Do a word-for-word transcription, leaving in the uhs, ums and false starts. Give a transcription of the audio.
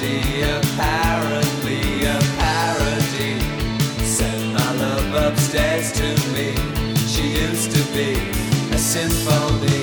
parody, a parody, a parody. Send my love upstairs to me. She used to be a symphony.